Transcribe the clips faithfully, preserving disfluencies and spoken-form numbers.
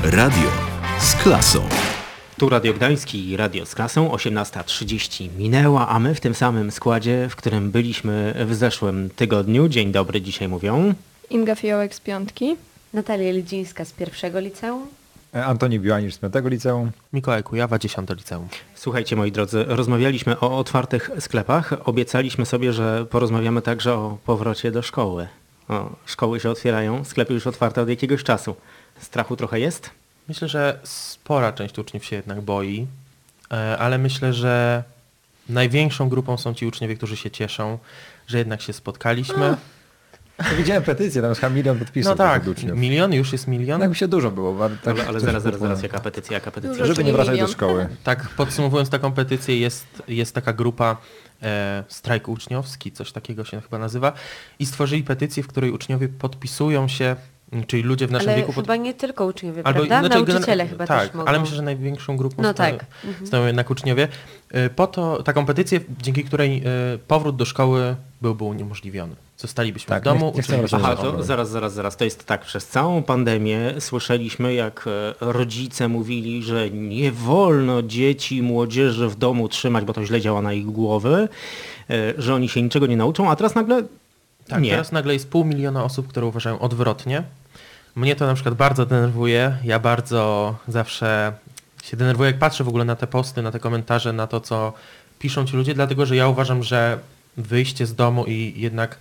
Radio z klasą. Tu Radio Gdański i Radio z klasą, osiemnasta trzydzieści minęła, a my w tym samym składzie, w którym byliśmy w zeszłym tygodniu. Dzień dobry, dzisiaj mówią Inga Fiołek z piątki, Natalia Lidzińska z pierwszego liceum, Antoni Biłanisz z piątego liceum, Mikołaj Kujawa, dziesiąte liceum. Słuchajcie, moi drodzy, rozmawialiśmy o otwartych sklepach. Obiecaliśmy sobie, że porozmawiamy także o powrocie do szkoły. O, szkoły się otwierają, sklepy już otwarte od jakiegoś czasu. Strachu trochę jest? Myślę, że spora część uczniów się jednak boi, ale myślę, że największą grupą są ci uczniowie, którzy się cieszą, że jednak się spotkaliśmy. Ja widziałem petycję, tam jest chyba milion podpisów. No tak, od uczniów. milion, już jest milion. Jakby się dużo było. bo Tak, Ale, ale zaraz, zaraz, zaraz, jaka petycja, jaka petycja? Dużo, Żeby czyli nie wracać milion. do szkoły. Tak, podsumowując taką petycję, jest, jest taka grupa e, Strajk Uczniowski, coś takiego się chyba nazywa, i stworzyli petycję, w której uczniowie podpisują się, czyli ludzie w naszym ale wieku... Pod... chyba nie tylko uczniowie, Albo, prawda? znaczy, Nauczyciele gener- chyba tak, też mogą. ale myślę, że największą grupą No sta- tak. Mhm. stają jednak uczniowie. Y, Po to taką petycję, dzięki której y, powrót do szkoły byłby uniemożliwiony. Zostalibyśmy Tak, w domu. nie- nie chcemy uczylibyśmy Aha, się. to zaraz, zaraz, zaraz. To jest tak, przez całą pandemię słyszeliśmy, jak e, rodzice mówili, że nie wolno dzieci i młodzieży w domu trzymać, bo to źle działa na ich głowy, e, że oni się niczego nie nauczą, a teraz nagle Tak, nie. teraz nagle jest pół miliona osób, które uważają odwrotnie. Mnie to na przykład bardzo denerwuje. Ja bardzo zawsze się denerwuję, jak patrzę w ogóle na te posty, na te komentarze, na to, co piszą ci ludzie, dlatego że ja uważam, że wyjście z domu i jednak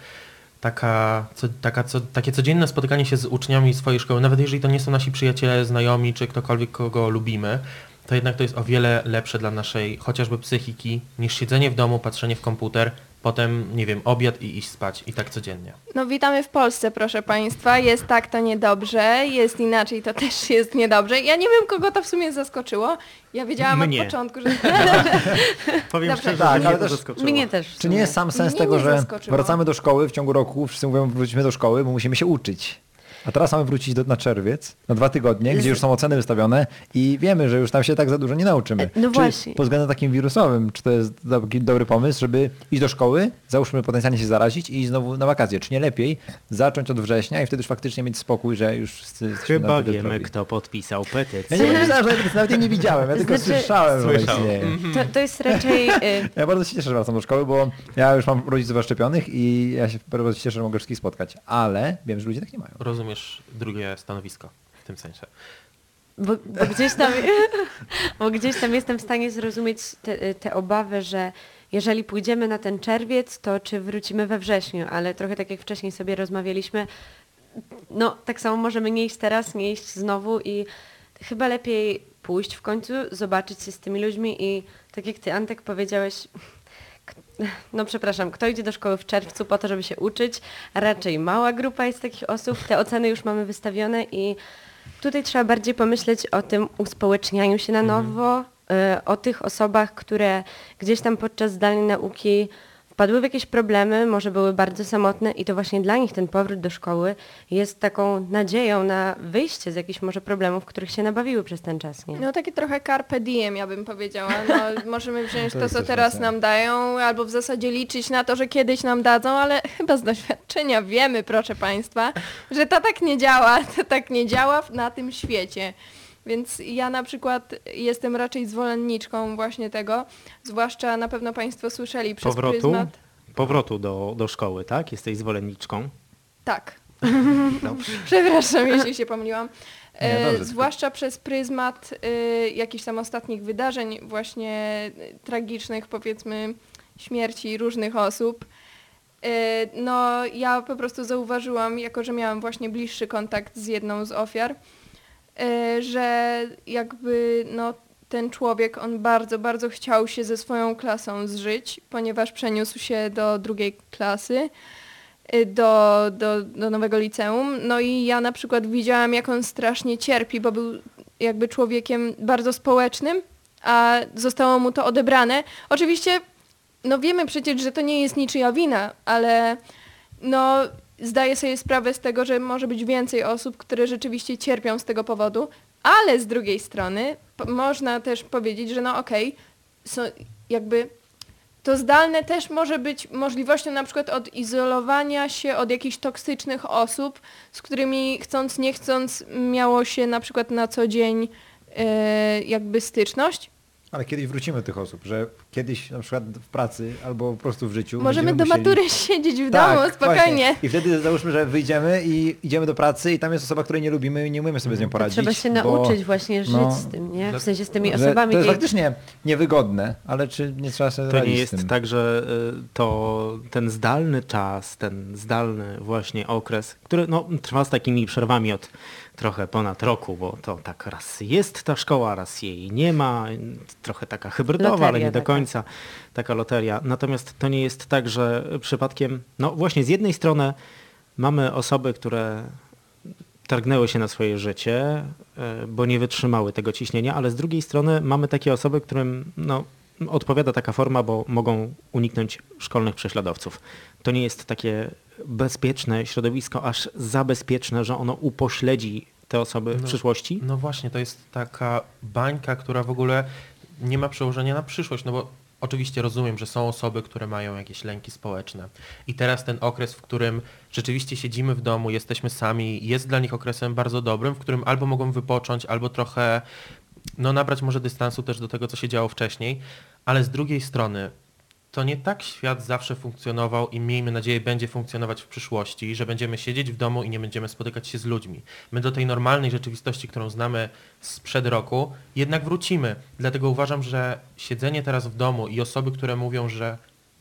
taka, co, taka co, takie codzienne spotykanie się z uczniami swojej szkoły, nawet jeżeli to nie są nasi przyjaciele, znajomi, czy ktokolwiek, kogo lubimy, to jednak to jest o wiele lepsze dla naszej chociażby psychiki, niż siedzenie w domu, patrzenie w komputer, potem, nie wiem, obiad i iść spać. I tak codziennie. No witamy w Polsce, proszę Państwa. Jest tak, to niedobrze, jest inaczej, to też jest niedobrze. Ja nie wiem, kogo to w sumie zaskoczyło. Ja wiedziałam Mnie. od początku, że... Powiem Dobrze. szczerze, Tak, że mnie ale to też- zaskoczyło. Mnie też. w Czy sumie. nie jest sam sens Mnie tego, nie że zaskoczyło. wracamy do szkoły w ciągu roku, wszyscy mówią, wrócimy do szkoły, bo musimy się uczyć. A teraz mamy wrócić do, na czerwiec, na dwa tygodnie, gdzie już są oceny wystawione i wiemy, że już tam się tak za dużo nie nauczymy. No Czy właśnie. pod względem takim wirusowym, czy to jest taki dobry pomysł, żeby iść do szkoły, załóżmy potencjalnie się zarazić i iść znowu na wakacje? Czy nie lepiej zacząć od września i wtedy już faktycznie mieć spokój, że już wszyscy jesteśmy Chyba na tyle wiemy, zdrowi? kto podpisał Ja petycję. nie myślałem, że nawet, nawet jej nie widziałem, ja tylko Znaczy- słyszałem, że ona Słyszał. istnieje. To, to jest raczej... y, Ja bardzo się cieszę, że wracam do szkoły, bo ja już mam rodziców zaszczepionych i ja się bardzo cieszę, że mogę wszystkich spotkać, ale wiem, że ludzie tak nie mają. Rozumiesz drugie stanowisko w tym sensie. Bo, bo, gdzieś tam, bo gdzieś tam jestem w stanie zrozumieć te, te obawy, że jeżeli pójdziemy na ten czerwiec, to czy wrócimy we wrześniu, ale trochę tak jak wcześniej sobie rozmawialiśmy, no tak samo możemy nie iść teraz, nie iść znowu i chyba lepiej pójść w końcu, zobaczyć się z tymi ludźmi i tak jak ty, Antek, powiedziałeś, k- no przepraszam, kto idzie do szkoły w czerwcu po to, żeby się uczyć? Raczej mała grupa jest takich osób, te oceny już mamy wystawione i tutaj trzeba bardziej pomyśleć o tym uspołecznianiu się na nowo, y, o tych osobach, które gdzieś tam podczas zdalnej nauki wpadły w jakieś problemy, może były bardzo samotne i to właśnie dla nich ten powrót do szkoły jest taką nadzieją na wyjście z jakichś może problemów, których się nabawiły przez ten czas. Nie? No takie trochę carpe diem, ja bym powiedziała. No, możemy wziąć To to, jest co też teraz racja. nam dają, albo w zasadzie liczyć na to, że kiedyś nam dadzą, ale chyba z doświadczenia wiemy, proszę Państwa, że to tak nie działa, to tak nie działa na tym świecie. Więc ja na przykład jestem raczej zwolenniczką właśnie tego, zwłaszcza na pewno Państwo słyszeli przez Powrotu, pryzmat... powrotu do, do szkoły, tak? Jesteś zwolenniczką. Tak. Dobrze. Przepraszam, jeśli się pomyliłam. Nie, E, dobrze, zwłaszcza przez pryzmat e, jakichś tam ostatnich wydarzeń, właśnie e, tragicznych, powiedzmy, śmierci różnych osób. E, no, ja po prostu zauważyłam, jako że miałam właśnie bliższy kontakt z jedną z ofiar, e, że jakby no, ten człowiek, on bardzo, bardzo chciał się ze swoją klasą zżyć, ponieważ przeniósł się do drugiej klasy. Do, do, do nowego liceum. No i ja na przykład widziałam, jak on strasznie cierpi, bo był jakby człowiekiem bardzo społecznym, a zostało mu to odebrane. Oczywiście, no wiemy przecież, że to nie jest niczyja wina, ale no zdaję sobie sprawę z tego, że może być więcej osób, które rzeczywiście cierpią z tego powodu, ale z drugiej strony p- można też powiedzieć, że no okej, so, jakby to zdalne też może być możliwością na przykład odizolowania się od jakichś toksycznych osób, z którymi chcąc nie chcąc miało się na przykład na co dzień e, jakby styczność. Ale kiedyś wrócimy do tych osób, że kiedyś na przykład w pracy albo po prostu w życiu Możemy do będziemy musieli... matury siedzieć w Tak, domu, spokojnie. Właśnie. I wtedy załóżmy, że wyjdziemy i idziemy do pracy i tam jest osoba, której nie lubimy i nie umiemy sobie z nią To poradzić. trzeba się bo, nauczyć właśnie żyć no, z tym, nie? W sensie z tymi że osobami. To jest tej- faktycznie niewygodne, ale czy nie trzeba sobie To radzić nie z jest tym? tak, że y, to ten zdalny czas, ten zdalny właśnie okres, który no, trwa z takimi przerwami od trochę ponad roku, bo to tak raz jest ta szkoła, raz jej nie ma, trochę taka hybrydowa, Loteria ale nie do taka. końca taka loteria. Natomiast to nie jest tak, że przypadkiem, no właśnie z jednej strony mamy osoby, które targnęły się na swoje życie, y, bo nie wytrzymały tego ciśnienia, ale z drugiej strony mamy takie osoby, którym no, odpowiada taka forma, bo mogą uniknąć szkolnych prześladowców. To nie jest takie bezpieczne środowisko, aż za bezpieczne, że ono upośledzi te osoby w No, przyszłości. No właśnie, to jest taka bańka, która w ogóle nie ma przełożenia na przyszłość, no bo oczywiście rozumiem, że są osoby, które mają jakieś lęki społeczne i teraz ten okres, w którym rzeczywiście siedzimy w domu, jesteśmy sami, jest dla nich okresem bardzo dobrym, w którym albo mogą wypocząć, albo trochę no nabrać może dystansu też do tego, co się działo wcześniej, ale z drugiej strony to nie tak świat zawsze funkcjonował i miejmy nadzieję będzie funkcjonować w przyszłości, że będziemy siedzieć w domu i nie będziemy spotykać się z ludźmi. My do tej normalnej rzeczywistości, którą znamy sprzed roku, jednak wrócimy. Dlatego uważam, że siedzenie teraz w domu i osoby, które mówią, że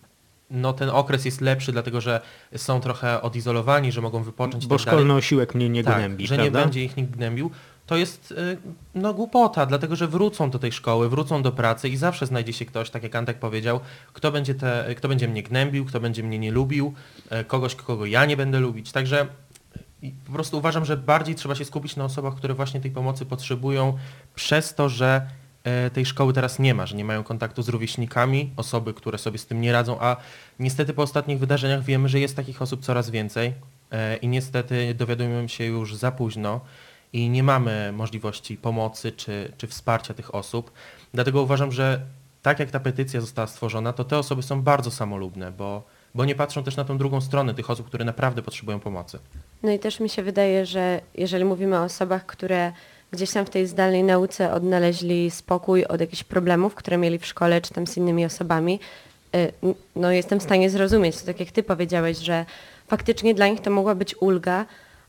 no ten okres jest lepszy, dlatego że są trochę odizolowani, że mogą wypocząć i Bo tak dalej. szkolny osiłek mnie nie Tak, gnębi, że prawda? nie będzie ich nikt gnębił, to jest y, no głupota, dlatego że wrócą do tej szkoły, wrócą do pracy i zawsze znajdzie się ktoś, tak jak Antek powiedział, kto będzie, te, kto będzie mnie gnębił, kto będzie mnie nie lubił, y, kogoś, kogo ja nie będę lubić. Także y, po prostu uważam, że bardziej trzeba się skupić na osobach, które właśnie tej pomocy potrzebują przez to, że y, tej szkoły teraz nie ma, że nie mają kontaktu z rówieśnikami, osoby, które sobie z tym nie radzą, a niestety po ostatnich wydarzeniach wiemy, że jest takich osób coraz więcej y, i niestety dowiadujemy się już za późno i nie mamy możliwości pomocy czy, czy wsparcia tych osób. Dlatego uważam, że tak jak ta petycja została stworzona, to te osoby są bardzo samolubne, bo, bo nie patrzą też na tą drugą stronę tych osób, które naprawdę potrzebują pomocy. No i też mi się wydaje, że jeżeli mówimy o osobach, które gdzieś tam w tej zdalnej nauce odnaleźli spokój od jakichś problemów, które mieli w szkole czy tam z innymi osobami, y, no jestem w stanie zrozumieć, to tak jak ty powiedziałeś, że faktycznie dla nich to mogła być ulga,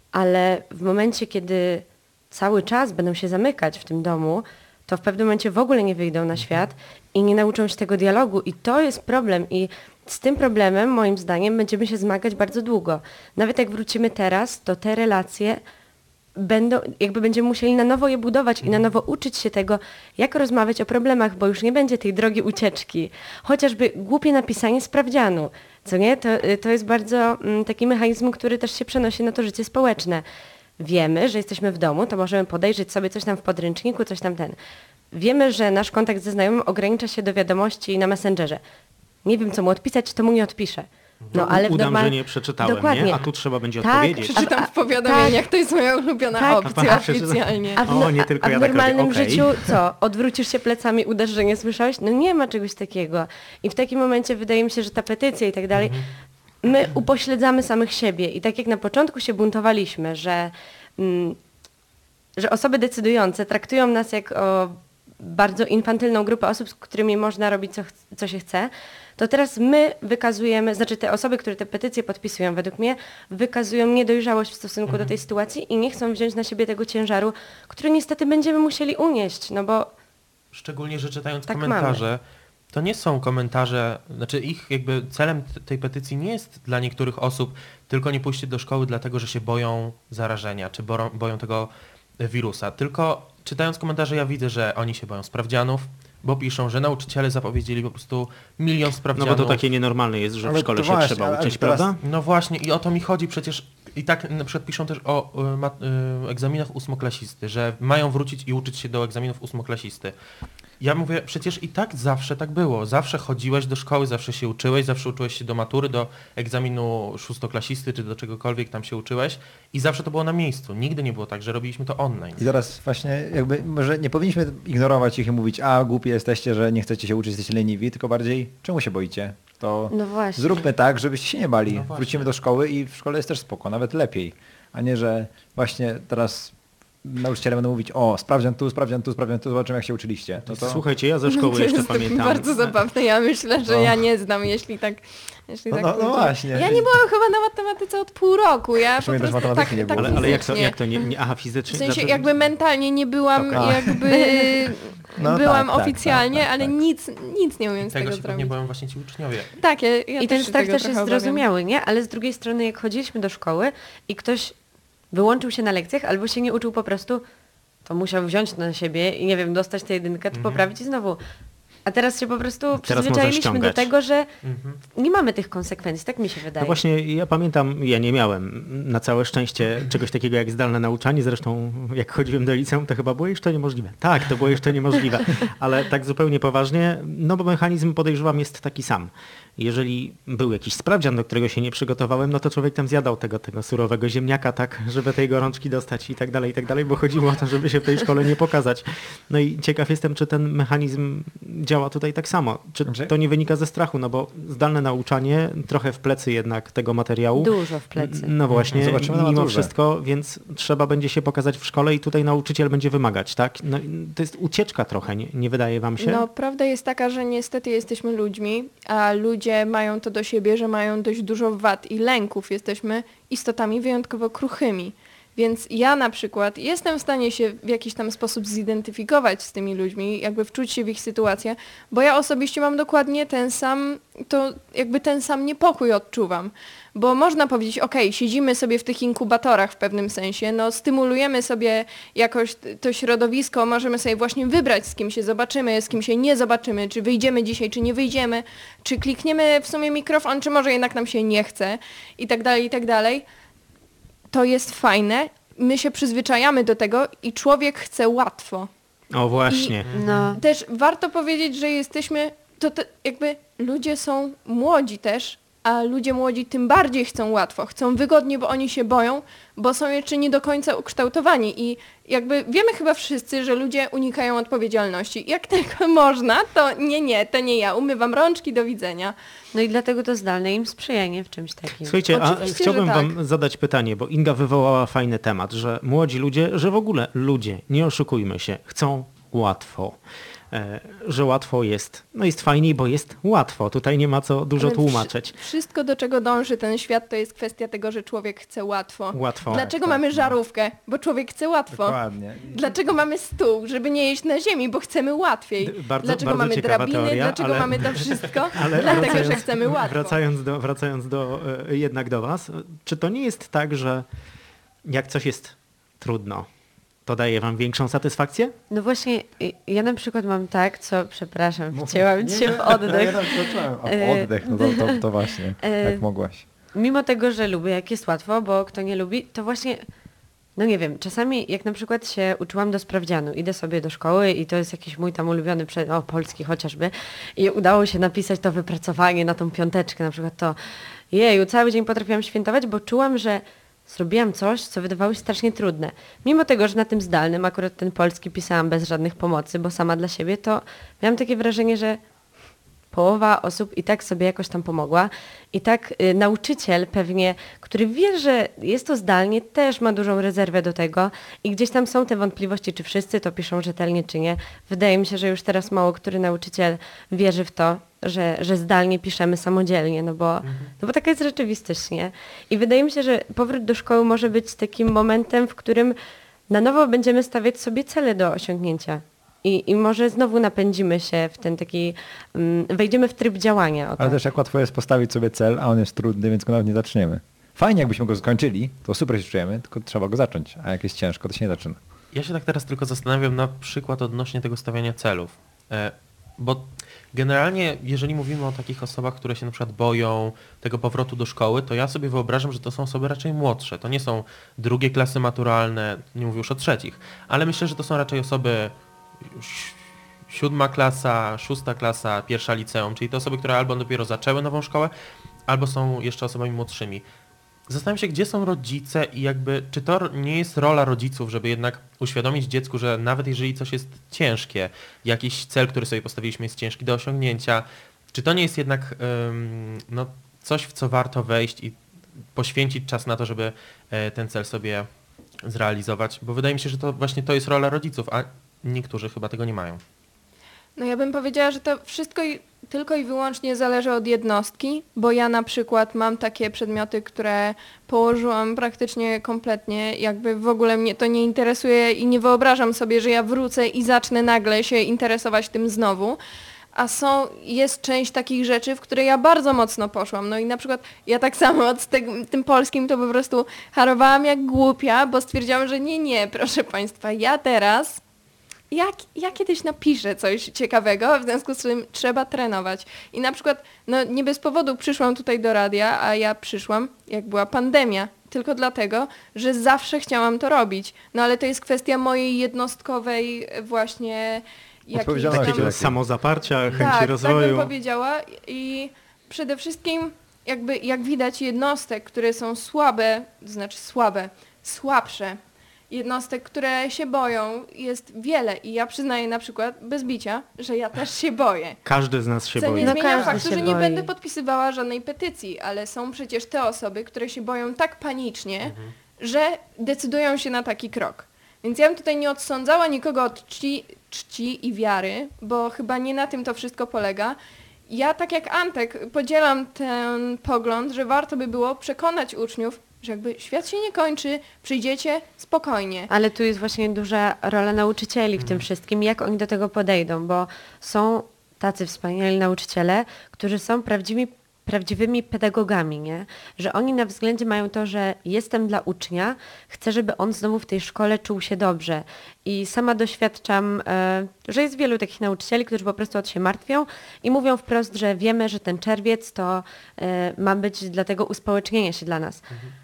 ale w momencie, kiedy cały czas będą się zamykać w tym domu, to w pewnym momencie w ogóle nie wyjdą na świat i nie nauczą się tego dialogu i to jest problem i z tym problemem moim zdaniem będziemy się zmagać bardzo długo. Nawet jak wrócimy teraz, to te relacje będą, jakby będziemy musieli na nowo je budować i na nowo uczyć się tego, jak rozmawiać o problemach, bo już nie będzie tej drogi ucieczki. Chociażby głupie napisanie sprawdzianu, co nie? To, to jest bardzo mm, taki mechanizm, który też się przenosi na to życie społeczne. Wiemy, że jesteśmy w domu, to możemy podejrzeć sobie coś tam w podręczniku, coś tam ten. Wiemy, że nasz kontakt ze znajomym ogranicza się do wiadomości na Messengerze. Nie wiem, co mu odpisać, to mu nie odpiszę. No, ale w Udam, normal... że nie przeczytałem, Dokładnie. nie? A tu trzeba będzie Tak, odpowiedzieć. Przeczytam A- w powiadomieniach, tak. to jest moja ulubiona Tak. opcja Przeczytam. oficjalnie. A w, O, nie tylko a w ja tak robię, normalnym okej. życiu co? Odwrócisz się plecami, udasz, że nie słyszałeś? No nie ma czegoś takiego. I w takim momencie wydaje mi się, że ta petycja i tak dalej, my upośledzamy samych siebie. I tak jak na początku się buntowaliśmy, że, mm, że osoby decydujące traktują nas jak o bardzo infantylną grupę osób, z którymi można robić co, ch- co się chce, to teraz my wykazujemy, znaczy te osoby, które te petycje podpisują, według mnie, wykazują niedojrzałość w stosunku do tej sytuacji i nie chcą wziąć na siebie tego ciężaru, który niestety będziemy musieli unieść, no bo Szczególnie, że czytając Tak komentarze, to nie są komentarze, znaczy ich jakby celem t- tej petycji nie jest dla niektórych osób tylko nie pójście do szkoły dlatego, że się boją zarażenia, czy boją, boją tego wirusa, tylko czytając komentarze ja widzę, że oni się boją sprawdzianów, bo piszą, że nauczyciele zapowiedzieli po prostu milion No sprawdzianów. bo to takie nienormalne jest, że w Ale szkole to się właśnie, trzeba ale uczyć, teraz- prawda? No właśnie i o to mi chodzi przecież i tak na przykład piszą też o y, ma, y, egzaminach ósmoklasisty, że mają wrócić i uczyć się do egzaminów ósmoklasisty. Ja mówię, przecież i tak zawsze tak było. Zawsze chodziłeś do szkoły, zawsze się uczyłeś, zawsze uczyłeś się do matury, do egzaminu szóstoklasisty, czy do czegokolwiek tam się uczyłeś i zawsze to było na miejscu. Nigdy nie było tak, że robiliśmy to online. I teraz właśnie jakby może nie powinniśmy ignorować ich i mówić, a głupi jesteście, że nie chcecie się uczyć, jesteście leniwi, tylko bardziej czemu się boicie? To No właśnie. zróbmy tak, żebyście się nie bali. No właśnie. Wrócimy do szkoły i w szkole jest też spoko, nawet lepiej. A nie, że właśnie teraz nauczyciele będą mówić, o, sprawdzian tu, sprawdzian tu, sprawdzian tu, zobaczymy jak się uczyliście. No to... Słuchajcie, ja ze szkoły to jeszcze jest pamiętam. bardzo zabawne. Ja myślę, że No. ja nie znam, jeśli tak... Jeśli No, tak no, no pójdzie. właśnie. Ja nie byłam chyba na matematyce od pół roku. Ja po Pamiętasz, prostu matematyki tak, nie tak było. Ale, ale jak to, fizycznie. jak to nie, nie aha, fizycznie? W sensie Znaczy- jakby mentalnie nie byłam Okej. jakby... No byłam tak, tak, oficjalnie, tak, tak, ale tak. nic, nic nie umiem z Tego tego się zrobić. pewnie boją właśnie ci uczniowie. Tak, ja, ja I ten też się strach tego też trochę jest obawiam. zrozumiały, nie? Ale z drugiej strony jak chodziliśmy do szkoły i ktoś wyłączył się na lekcjach albo się nie uczył po prostu, to musiał wziąć na siebie i nie wiem, dostać tę jedynkę, to Mhm. poprawić i znowu. A teraz się po prostu może przyzwyczailiśmy do ściągać. tego, że Mhm. nie mamy tych konsekwencji, tak mi się wydaje. No właśnie, ja pamiętam, ja nie miałem na całe szczęście czegoś takiego jak zdalne nauczanie, zresztą jak chodziłem do liceum, to chyba było jeszcze niemożliwe. Tak, to było jeszcze niemożliwe, ale tak zupełnie poważnie, no bo mechanizm podejrzewam jest taki sam. Jeżeli był jakiś sprawdzian, do którego się nie przygotowałem, no to człowiek tam zjadał tego, tego surowego ziemniaka, tak, żeby tej gorączki dostać i tak dalej, i tak dalej, bo chodziło o to, żeby się w tej szkole nie pokazać. No i ciekaw jestem, czy ten mechanizm działa tutaj tak samo. Czy Dobrze. to nie wynika ze strachu, no bo zdalne nauczanie, trochę w plecy jednak tego materiału. Dużo w plecy. No właśnie, Zobaczymy na mimo maturze. wszystko, więc trzeba będzie się pokazać w szkole i tutaj nauczyciel będzie wymagać, tak? No, i to jest ucieczka trochę, nie, nie wydaje wam się? No prawda jest taka, że niestety jesteśmy ludźmi, a ludzie mają to do siebie, że mają dość dużo wad i lęków. Jesteśmy istotami wyjątkowo kruchymi. Więc ja na przykład jestem w stanie się w jakiś tam sposób zidentyfikować z tymi ludźmi, jakby wczuć się w ich sytuację, bo ja osobiście mam dokładnie ten sam, to jakby ten sam niepokój odczuwam. Bo można powiedzieć, okej, siedzimy sobie w tych inkubatorach w pewnym sensie, no stymulujemy sobie jakoś t- to środowisko, możemy sobie właśnie wybrać, z kim się zobaczymy, z kim się nie zobaczymy, czy wyjdziemy dzisiaj, czy nie wyjdziemy, czy klikniemy w sumie mikrofon, czy może jednak nam się nie chce i tak dalej, i tak dalej. To jest fajne, my się przyzwyczajamy do tego i człowiek chce łatwo. O właśnie. No, Też warto powiedzieć, że jesteśmy, to, to jakby ludzie są młodzi też, a ludzie młodzi tym bardziej chcą łatwo, chcą wygodnie, bo oni się boją, bo są jeszcze nie do końca ukształtowani i jakby wiemy chyba wszyscy, że ludzie unikają odpowiedzialności. Jak tylko można, to nie, nie, to nie ja, umywam rączki, do widzenia. no i dlatego to zdalne im sprzyjanie w czymś takim. Słuchajcie, a Oczywiście, chciałbym że tak. wam zadać pytanie, bo Inga wywołała fajny temat, że młodzi ludzie, że w ogóle ludzie, nie oszukujmy się, chcą łatwo. E, że łatwo jest, no jest fajniej, bo jest łatwo. Tutaj nie ma co dużo Ale tłumaczyć. wszy- Wszystko, do czego dąży ten świat, to jest kwestia tego, że człowiek chce łatwo. Łatwo. Dlaczego tak, mamy no. żarówkę? Bo człowiek chce łatwo. Dokładnie. Dlaczego mamy stół? Żeby nie jeść na ziemi, bo chcemy łatwiej. D- bardzo- Dlaczego bardzo mamy ciekawa drabiny? teoria, Dlaczego ale- mamy to wszystko? Ale Dlatego, że wracając- chcemy łatwo. Wracając do, wracając do e, jednak do was, czy to nie jest tak, że jak coś jest trudno, to daje wam większą satysfakcję? No właśnie, y, ja na przykład mam tak, co, przepraszam, wcięłam cię w oddech. O, oddech, no to, to, to właśnie, E, jak mogłaś. Mimo tego, że lubię, jak jest łatwo, bo kto nie lubi, to właśnie, no nie wiem, czasami jak na przykład się uczyłam do sprawdzianu, idę sobie do szkoły i to jest jakiś mój tam ulubiony przedmiot, o polski chociażby, i udało się napisać to wypracowanie na tą piąteczkę, na przykład to, jeju, cały dzień potrafiłam świętować, bo czułam, że zrobiłam coś, co wydawało się strasznie trudne. Mimo tego, że na tym zdalnym, akurat ten polski pisałam bez żadnych pomocy, bo sama dla siebie, to miałam takie wrażenie, że połowa osób i tak sobie jakoś tam pomogła. I tak y, nauczyciel pewnie, który wie, że jest to zdalnie, też ma dużą rezerwę do tego i gdzieś tam są te wątpliwości, czy wszyscy to piszą rzetelnie, czy nie. Wydaje mi się, że już teraz mało który nauczyciel wierzy w to, że, że zdalnie piszemy samodzielnie, no bo, no bo taka jest rzeczywistość, nie? I wydaje mi się, że powrót do szkoły może być takim momentem, w którym na nowo będziemy stawiać sobie cele do osiągnięcia. I, I może znowu napędzimy się w ten taki, um, wejdziemy w tryb działania. O Ale tak. też jak łatwo jest postawić sobie cel, a on jest trudny, więc go nawet nie zaczniemy. Fajnie, jakbyśmy go skończyli, to super się czujemy, tylko trzeba go zacząć, a jak jest ciężko, to się nie zaczyna. Ja się tak teraz tylko zastanawiam na przykład odnośnie tego stawiania celów. E, Bo generalnie, jeżeli mówimy o takich osobach, które się na przykład boją tego powrotu do szkoły, to ja sobie wyobrażam, że to są osoby raczej młodsze. To nie są drugie klasy maturalne, nie mówię już o trzecich, ale myślę, że to są raczej osoby już siódma klasa, szósta klasa, pierwsza liceum, czyli te osoby, które albo dopiero zaczęły nową szkołę, albo są jeszcze osobami młodszymi. Zastanawiam się, gdzie są rodzice i jakby, czy to nie jest rola rodziców, żeby jednak uświadomić dziecku, że nawet jeżeli coś jest ciężkie, jakiś cel, który sobie postawiliśmy jest ciężki do osiągnięcia, czy to nie jest jednak um, no, coś, w co warto wejść i poświęcić czas na to, żeby e, ten cel sobie zrealizować? Bo wydaje mi się, że to właśnie to jest rola rodziców, a niektórzy chyba tego nie mają. No ja bym powiedziała, że to wszystko i, tylko i wyłącznie zależy od jednostki, bo ja na przykład mam takie przedmioty, które położyłam praktycznie kompletnie, jakby w ogóle mnie to nie interesuje i nie wyobrażam sobie, że ja wrócę i zacznę nagle się interesować tym znowu. A są, jest część takich rzeczy, w które ja bardzo mocno poszłam. No i na przykład ja tak samo z tym, tym polskim to po prostu harowałam jak głupia, bo stwierdziłam, że nie, nie, proszę Państwa, ja teraz... Ja, ja kiedyś napiszę coś ciekawego, w związku z czym trzeba trenować. I na przykład, no nie bez powodu przyszłam tutaj do radia, a ja przyszłam, jak była pandemia, tylko dlatego, że zawsze chciałam to robić. No ale to jest kwestia mojej jednostkowej właśnie... Odpowiedzialności. jakiejś Takiego tam- samozaparcia, chęci tak, rozwoju. tak bym powiedziała i przede wszystkim jakby jak widać jednostek, które są słabe, to znaczy słabe, słabsze, jednostek, które się boją jest wiele i ja przyznaję na przykład bez bicia, że ja też się boję. Każdy z nas się Co boi. nie No zmienia każdy faktu, się że nie boi. będę podpisywała żadnej petycji, ale są przecież te osoby, które się boją tak panicznie, że decydują się na taki krok. Więc ja bym tutaj nie odsądzała nikogo od czci, czci i wiary, bo chyba nie na tym to wszystko polega. Ja tak jak Antek podzielam ten pogląd, że warto by było przekonać uczniów, że jakby świat się nie kończy, przyjdziecie spokojnie. Ale tu jest właśnie duża rola nauczycieli w tym wszystkim, jak oni do tego podejdą, bo są tacy wspaniali nauczyciele, którzy są prawdziwymi, prawdziwymi pedagogami, nie? Że oni na względzie mają to, że jestem dla ucznia, chcę, żeby on znowu w tej szkole czuł się dobrze. I sama doświadczam, e, że jest wielu takich nauczycieli, którzy po prostu o to się martwią i mówią wprost, że wiemy, że ten czerwiec to e, ma być dla tego uspołecznienia się dla nas.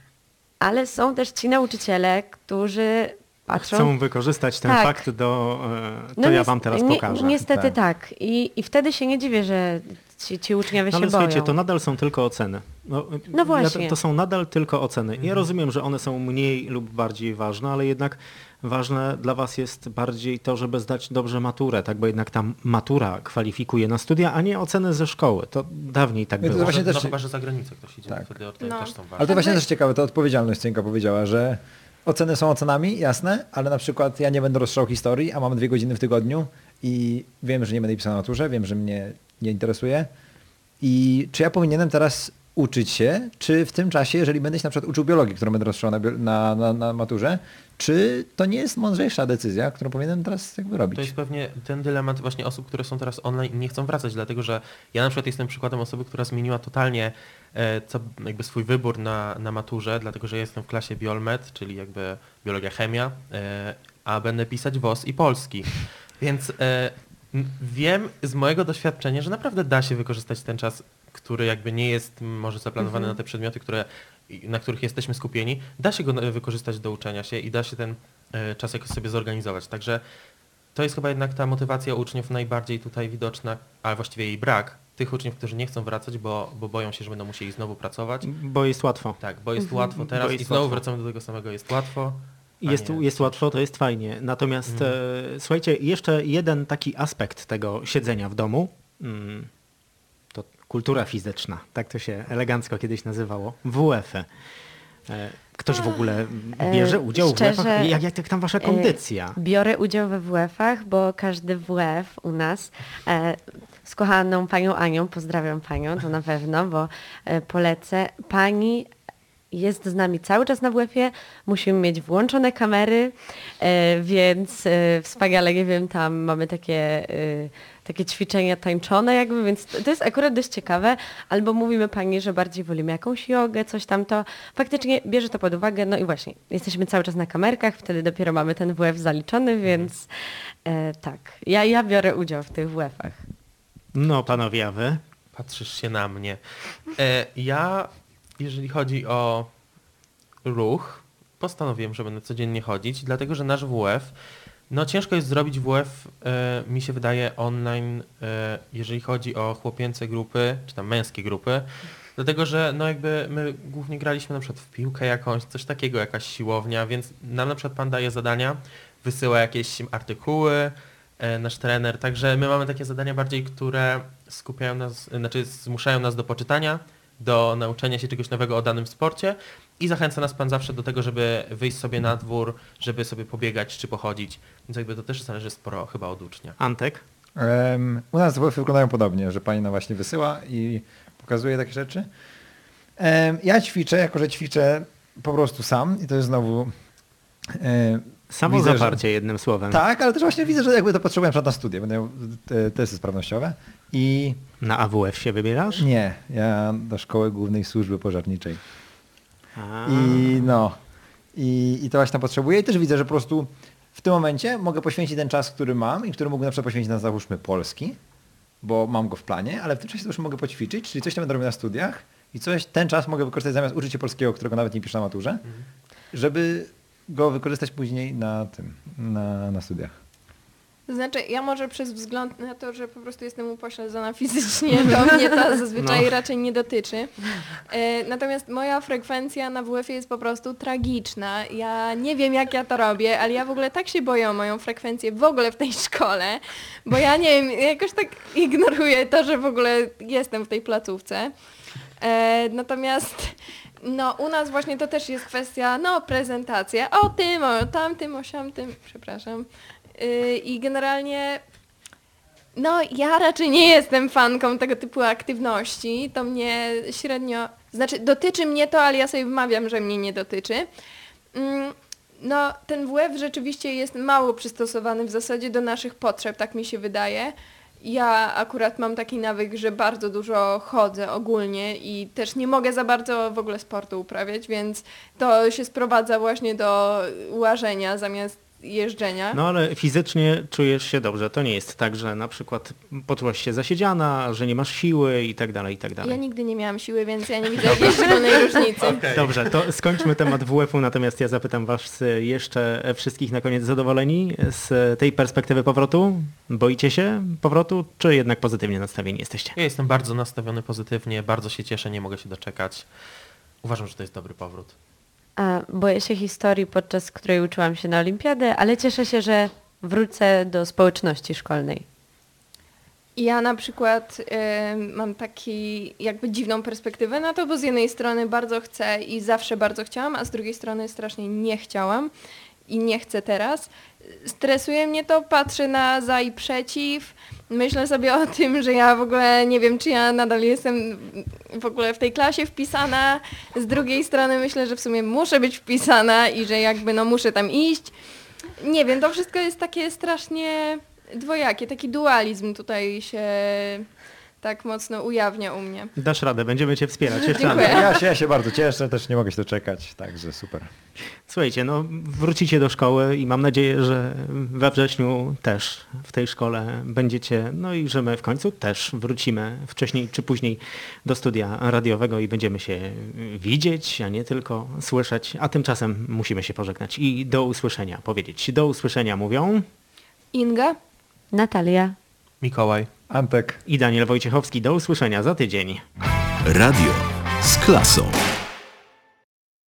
Ale są też ci nauczyciele, którzy patrzą... Chcą wykorzystać ten Tak. fakt do... e, To No ja nies- wam teraz ni- pokażę. Niestety Tak. tak. I, I wtedy się nie dziwię, że ci, ci uczniowie No się ale słuchajcie, boją. to nadal są tylko oceny. No, No ja- właśnie. To są nadal tylko oceny. Mhm. Ja rozumiem, że one są mniej lub bardziej ważne, ale jednak ważne dla was jest bardziej to, żeby zdać dobrze maturę, tak? Bo jednak ta matura kwalifikuje na studia, a nie oceny ze szkoły. To dawniej tak No to było. właśnie no też- chyba, że za granicę ktoś idzie, Tak. wtedy oceny No. też są ważne. Ale to właśnie Jakby- też ciekawe, to odpowiedzialność Cynka powiedziała, że oceny są ocenami, jasne, ale na przykład ja nie będę rozstrzał historii, a mam dwie godziny w tygodniu i wiem, że nie będę pisał na maturze, wiem, że mnie nie interesuje. I czy ja powinienem teraz uczyć się, czy w tym czasie, jeżeli będę się na przykład uczył biologii, którą będę rozstrzał na, bio- na, na, na maturze, czy to nie jest mądrzejsza decyzja, którą powinienem teraz jakby robić? To jest pewnie ten dylemat właśnie osób, które są teraz online i nie chcą wracać, dlatego że ja na przykład jestem przykładem osoby, która zmieniła totalnie e, co, jakby swój wybór na, na maturze, dlatego że jestem w klasie Biolmed, czyli jakby biologia, chemia, e, a będę pisać W O S i polski. Więc e, m, wiem z mojego doświadczenia, że naprawdę da się wykorzystać ten czas, który jakby nie jest m, może zaplanowany Mhm. na te przedmioty, które, i- na których jesteśmy skupieni, da się go e, wykorzystać do uczenia się i da się ten e, czas jakoś sobie zorganizować. Także to jest chyba jednak ta motywacja uczniów najbardziej tutaj widoczna, ale właściwie jej brak. Tych uczniów, którzy nie chcą wracać, bo, bo boją się, że będą musieli znowu pracować. Bo jest łatwo. Tak, bo jest Mhm. łatwo teraz Bo jest i znowu łatwo. wracamy do tego samego, jest łatwo. a Jest, nie. jest łatwo, to jest fajnie. Natomiast Mhm. e, słuchajcie, jeszcze jeden taki aspekt tego siedzenia w domu, mm, to kultura fizyczna, tak to się elegancko kiedyś nazywało, W F-y. E, Ktoś w ogóle bierze E, udział w W F-ach? szczerze, Jak, jak, jak tam wasza e, kondycja? Biorę udział we W F-ach, bo każdy W F u nas e, z kochaną panią Anią, pozdrawiam panią, to na pewno, bo e, polecę. Pani jest z nami cały czas na W F-ie, musimy mieć włączone kamery, e, więc e, wspaniale, nie wiem, tam mamy takie, e, takie ćwiczenia tańczone jakby, więc to, to jest akurat dość ciekawe, albo mówimy pani, że bardziej wolimy jakąś jogę, coś tam, to faktycznie bierze to pod uwagę, no i właśnie, jesteśmy cały czas na kamerkach, wtedy dopiero mamy ten W F zaliczony, więc e, tak, ja, ja biorę udział w tych W F-ach. No panowie, a wy? Patrzysz się na mnie. E, ja, jeżeli chodzi o ruch, postanowiłem, że będę codziennie chodzić, dlatego że nasz W F No ciężko jest zrobić W F, e, mi się wydaje, online, e, jeżeli chodzi o chłopięce grupy, czy tam męskie grupy, dlatego że no jakby my głównie graliśmy na przykład w piłkę jakąś, coś takiego, jakaś siłownia, więc nam na przykład pan daje zadania, wysyła jakieś artykuły, e, nasz trener, także my mamy takie zadania bardziej, które skupiają nas, znaczy zmuszają nas do poczytania, do nauczenia się czegoś nowego o danym sporcie i zachęca nas pan zawsze do tego, żeby wyjść sobie na dwór, żeby sobie pobiegać czy pochodzić, więc jakby to też zależy sporo chyba od ucznia. Antek? Um, u nas W F wyglądają podobnie, że pani nam właśnie wysyła i pokazuje takie rzeczy. Um, ja ćwiczę, jako że ćwiczę po prostu sam i to jest znowu... Um, Samo widzę, zaparcie że, jednym słowem. tak, ale też właśnie widzę, że jakby to potrzebuję na przykład na studia, będę miał te, testy sprawnościowe i... Na A W F się wybierasz? Nie, ja do Szkoły Głównej Służby Pożarniczej. A. I no, i, i to właśnie tam potrzebuję i też widzę, że po prostu w tym momencie mogę poświęcić ten czas, który mam i który mógłbym na przykład poświęcić na załóżmy polski, bo mam go w planie, ale w tym czasie też mogę poćwiczyć, czyli coś tam będę robił na studiach i coś, ten czas mogę wykorzystać zamiast uczyć się polskiego, którego nawet nie piszę na maturze, mhm. żeby go wykorzystać później na tym, na, na studiach. To znaczy, ja może przez wzgląd na to, że po prostu jestem upośledzona fizycznie, to mnie to zazwyczaj No. raczej nie dotyczy. E, natomiast moja frekwencja na W F-ie jest po prostu tragiczna. Ja nie wiem, jak ja to robię, ale ja w ogóle tak się boję o moją frekwencję w ogóle w tej szkole, bo ja nie wiem, jakoś tak ignoruję to, że w ogóle jestem w tej placówce. E, natomiast no, u nas właśnie to też jest kwestia, no, prezentacja o tym, o tamtym, o siamtym, przepraszam. I generalnie, no ja raczej nie jestem fanką tego typu aktywności, to mnie średnio, znaczy dotyczy mnie to, ale ja sobie wmawiam, że mnie nie dotyczy. No ten W F rzeczywiście jest mało przystosowany w zasadzie do naszych potrzeb, tak mi się wydaje. Ja akurat mam taki nawyk, że bardzo dużo chodzę ogólnie i też nie mogę za bardzo w ogóle sportu uprawiać, więc to się sprowadza właśnie do łażenia zamiast jeżdżenia. No ale fizycznie czujesz się dobrze. To nie jest tak, że na przykład poczułaś się zasiedziana, że nie masz siły i tak dalej, i tak dalej. Ja nigdy nie miałam siły, więc ja nie widzę jakiejś szczególnej różnicy. Okay. Dobrze, to skończmy temat W F-u, natomiast ja zapytam was jeszcze wszystkich na koniec, zadowoleni z tej perspektywy powrotu? Boicie się powrotu, czy jednak pozytywnie nastawieni jesteście? Ja jestem bardzo nastawiony pozytywnie, bardzo się cieszę, nie mogę się doczekać. Uważam, że to jest dobry powrót. A, boję się historii, podczas której uczyłam się na olimpiadę, ale cieszę się, że wrócę do społeczności szkolnej. Ja na przykład y, mam taki jakby dziwną perspektywę na to, bo z jednej strony bardzo chcę i zawsze bardzo chciałam, a z drugiej strony strasznie nie chciałam i nie chcę teraz. Stresuje mnie to, patrzę na za i przeciw, myślę sobie o tym, że ja w ogóle nie wiem, czy ja nadal jestem w ogóle w tej klasie wpisana. Z drugiej strony myślę, że w sumie muszę być wpisana i że jakby no muszę tam iść. Nie wiem, to wszystko jest takie strasznie dwojakie, taki dualizm tutaj się tak mocno ujawnia u mnie. Dasz radę, będziemy cię wspierać. Jeszcze Dziękuję. raz. Ja się, ja się bardzo cieszę, też nie mogę się doczekać, także super. Słuchajcie, no wrócicie do szkoły i mam nadzieję, że we wrześniu też w tej szkole będziecie, no i że my w końcu też wrócimy wcześniej czy później do studia radiowego i będziemy się widzieć, a nie tylko słyszeć, a tymczasem musimy się pożegnać i do usłyszenia powiedzieć. Do usłyszenia mówią Inga? Natalia. Mikołaj. Antek. i Daniel Wojciechowski. Do usłyszenia za tydzień. Radio z klasą.